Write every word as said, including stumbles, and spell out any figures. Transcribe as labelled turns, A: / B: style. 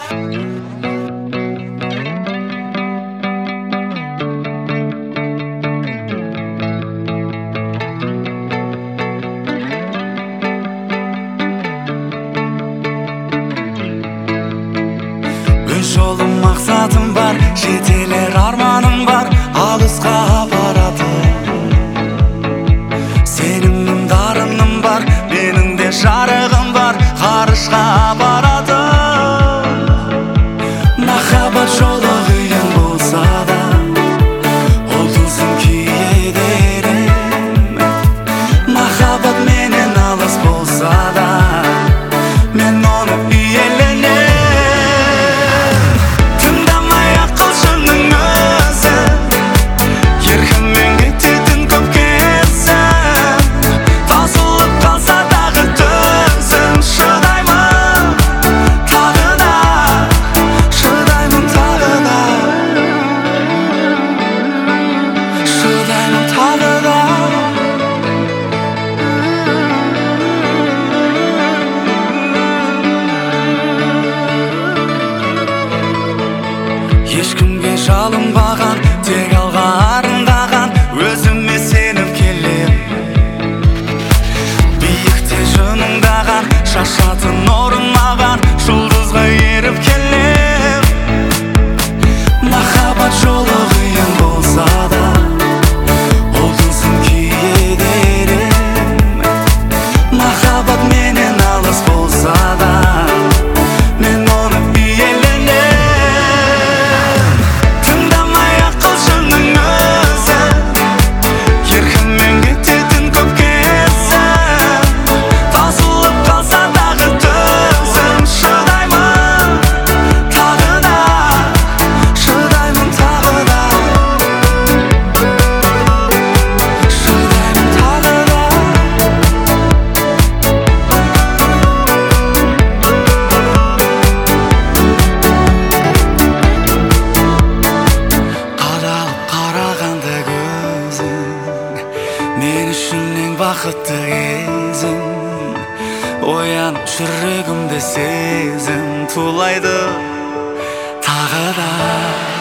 A: Жолым мақсатым бар, жетелер арманым бар, алысқа баратын. Сенімнің дарыным бар, менің де жарығым бар, ғарышқа баратын. Махаббат жолы қиын болса да, ол тылсым киедерім. Махаббат менен алыс болса да, мен оны иеленем. Ешкімге жалынбаған, тек алға арындаған, өзіме сеніп келем. Биікте жыныңдаған, шашатын орын маған, жұлдызға еріп келем. Махаббат жолы қиын болса да, ол тылсым киедерім. Махаббат менен алыс болса да, мен оны иеленем. Мен үшін ең бақытты кезім, оянып жүрегімде сезім тулайды тағы да.